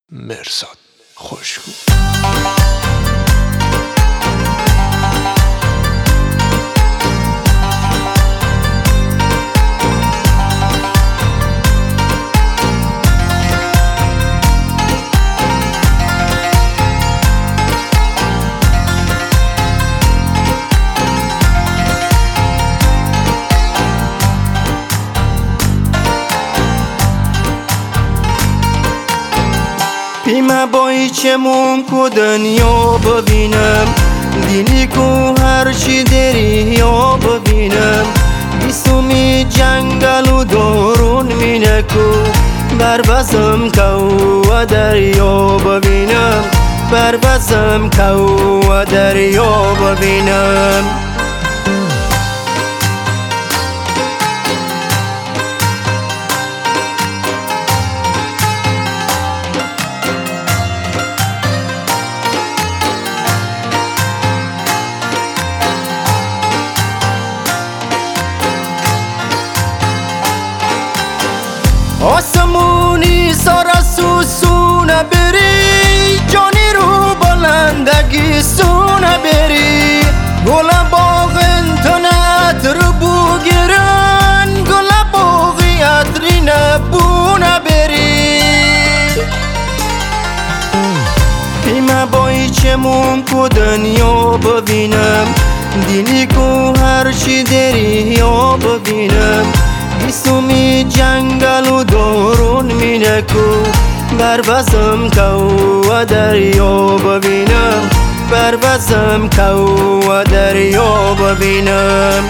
مرصاد خوشگو. پیما بایی چمون کو دنیا ببینم دینی کو هرچی دری یا ببینم بیسومی جنگل و دارون مینه کو بربزم کو و دریا ببینم بربزم کو و دریا ببینم آسمونی سارا سوسونه بری جانی رو بلندگی سونه بری گل باغن تنت رو بگیرن گل باغی ادری نبونه بری پیما بایی چمون کو دنیا ببینم دینی کو هرچی دری یا ببینم بیسومی جنگل و دارون مینه کو بربزم کو و دریا ببینم بربزم کو و دریا ببینم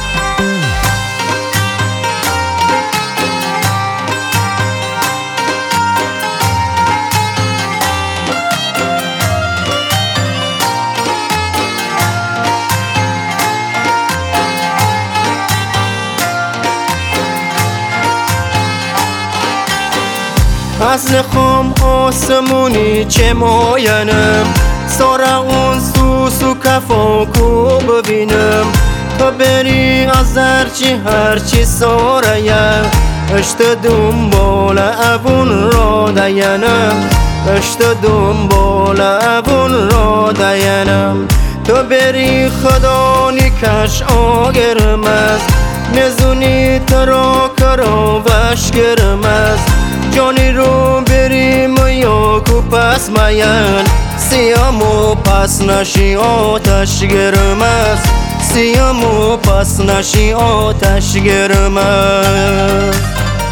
از نخم آسمونی چه ماینم سارا اون سوس و کفا کو ببینم تا بری از هرچی سارا اشت دنبال ابون را دینم اشت دنبال ابون را دینم تا بری خدا نیکش آگرم است نزونی ترا کرا وشگرم است جانی رو بریم یا کو پس مین سیم و پس نشی آتش گرم است سیم و پس نشی آتش گرم است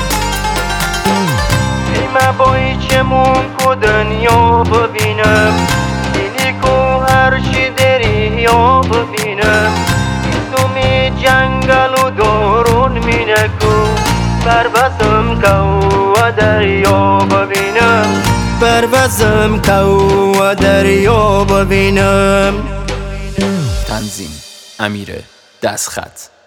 پیما بایی چمون کو دنیا ببینم دینی کو هرچی دری یا ببینم بیسومی جنگل و دارون مینه کو بربزم کو و دریا ببینم بربزم کو و دریا ببینم. تنظیم: امیر دستخط.